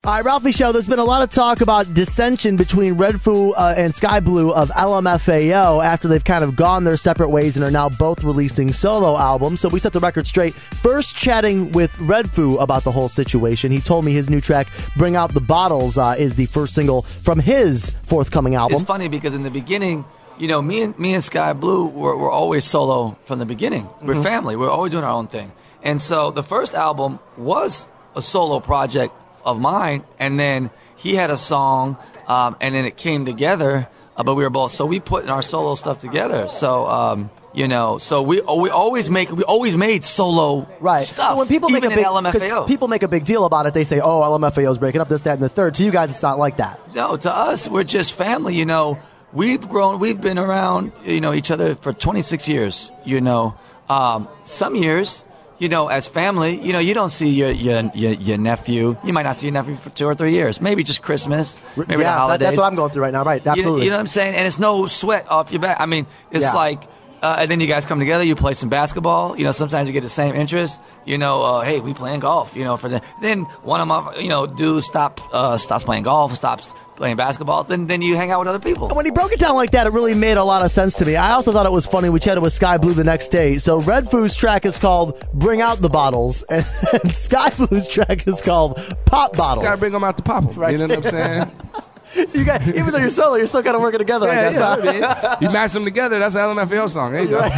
All right, Ralphie Show, there's been a lot of talk about dissension between Red Foo and Sky Blue of LMFAO after they've kind of gone their separate ways and are now both releasing solo albums. So we set the record straight. First chatting with Red Foo about the whole situation. He told me his new track, Bring Out the Bottles, is the first single from his forthcoming album. It's funny because in the beginning, you know, me and Sky Blue were always solo from the beginning. We're family. We're always doing our own thing. And so the first album was a solo project of mine, and then he had a song, and then it came together, but we were both, so we put our solo stuff together. So, you know, so we always made solo stuff. So when people even in LMFAO. people make a big deal about it, they say, oh, LMFAO is breaking up, this, that, and the third. To you guys, it's not like that. No, to us, we're just family, you know. We've been around, you know, each other for 26 years, you know. Some years, you know, as family, you know, you don't see your nephew. You might not see your nephew for 2 or 3 years. Maybe just Christmas, maybe the holidays. That's what I'm going through right now, right? Absolutely. You know what I'm saying? And it's no sweat off your back. I mean, it's like, and then you guys come together, you play some basketball. You know, sometimes you get the same interest. You know, hey, we playing golf. You know, then one of my, you know, dudes stops playing golf, stops playing basketball. Then you hang out with other people. And when he broke it down like that, it really made a lot of sense to me. I also thought it was funny. We chatted with Sky Blue the next day. So Red Foo's track is called "Bring Out the Bottles," and Sky Blue's track is called "Pop Bottles." Gotta bring them out to pop them. Right. You know what I'm saying? So you got, even though you're solo, you're still kind of working together, I guess. I mean, you match them together, that's an LMFAO song. There you go.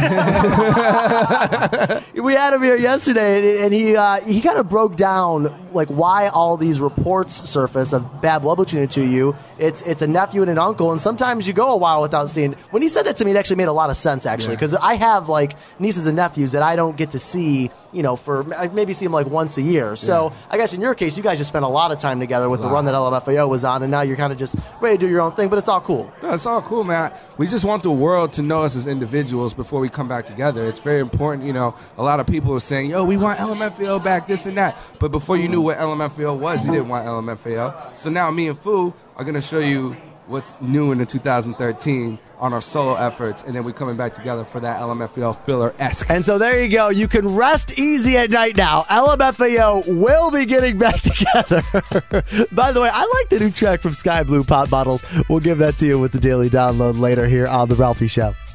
We had him here yesterday, and he kind of broke down like why all these reports surface of bad blood between the two of you. It's a nephew and an uncle, and sometimes you go a while without seeing. When he said that to me, it actually made a lot of sense, actually, because I have like nieces and nephews that I don't get to see, you know, I maybe see them like once a year. So I guess in your case, you guys just spent a lot of time together with the run that LMFAO was on, and now you're kind of just ready to do your own thing, but it's all cool. No, it's all cool, man. We just want the world to know us as individuals before we come back together. It's very important, you know. A lot of people are saying, yo, we want LMFAO back, this and that. But before you knew what LMFAO was, you didn't want LMFAO. So now me and Foo are going to show you what's new in the 2013 on our solo efforts, and then we're coming back together for that LMFAO filler-esque. And so there you go. You can rest easy at night now. LMFAO will be getting back together. By the way, I like the new track from Sky Blue, Pop Bottles. We'll give that to you with the Daily Download later here on The Ralphie Show.